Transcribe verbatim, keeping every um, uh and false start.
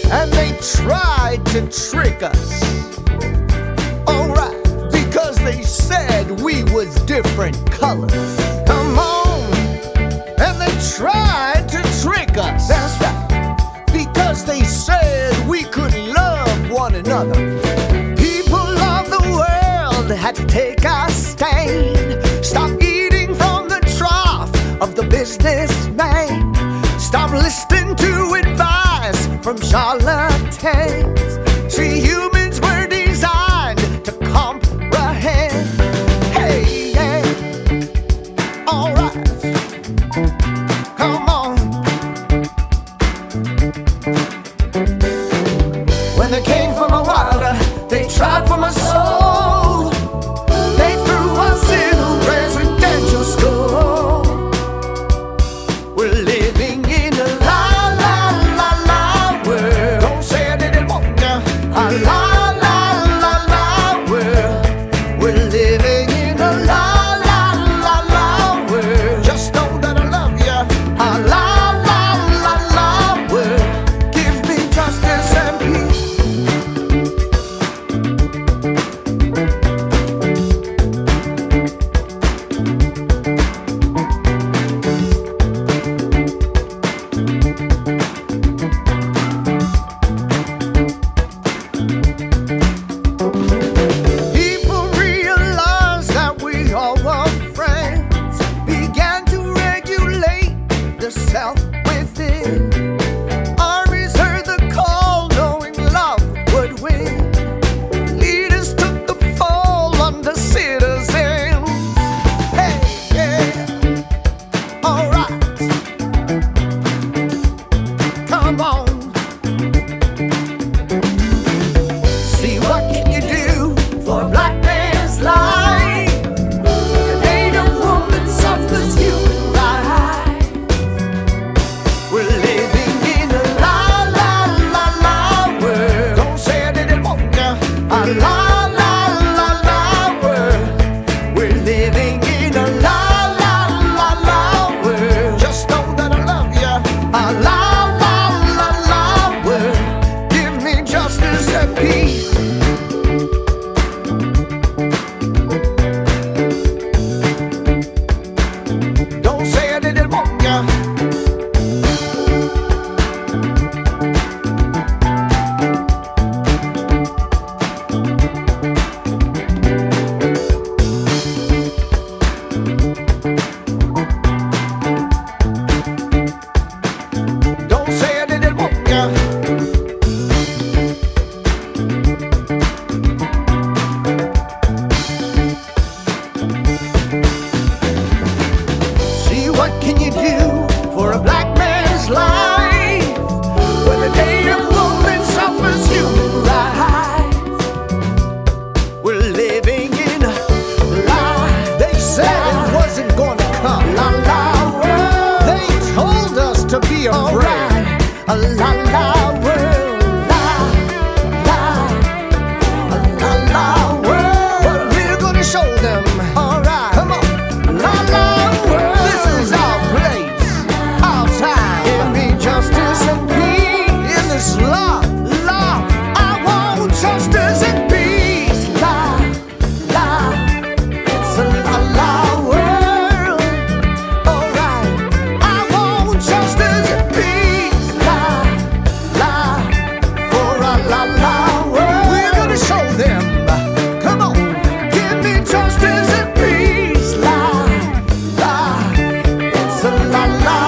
and they tried to trick us. Alright, because they said we was different colors. Come on, and they tried to trick us. That's right, because they said we could love one another. People of the world had to take a stand. Stop eating from the trough of the businessman. Stop listening to advice from charlatans. See, humans were designed to comprehend. Hey, yeah, alright, come on. When they came for my water, they tried for my soul. They threw us in a residential school. We're living in a la la la la world. Don't say I didn't want ya. A la la la la world. We're living in a la la la la world. Just know that I love ya. A la la la la world. Give me justice and peace. People realized that we all were friends, began to regulate the self within. Armies heard the call, knowing love would win. Leaders took the fall under citizens. Hey, yeah, alright, come on. See, what can you do for a black man's life? A native woman suffers human rights. We're living in a la la la la world. Don't say I didn't want ya. A la la la la world. We're living in a la la la la world. Just know that I love ya. A la la la la world. Give me justice and peace. Don't say I didn't want ya. Don't say I didn't want ya. See, what can you do for a black man's life when the native woman suffers human rights? We're living in a lie. They said it wasn't going to come. La la world. They told us to be afraid. A la la world. La la. A la la world. But we're gonna show them. Alright, come on. La la world. This is our place, our time. Give me justice and peace in this law, law. I want justice and peace. La la. It's a la la world. Alright, I want justice and peace. La la. For a la la world. We're gonna show them. Come on, give me justice and peace. La la. It's a la la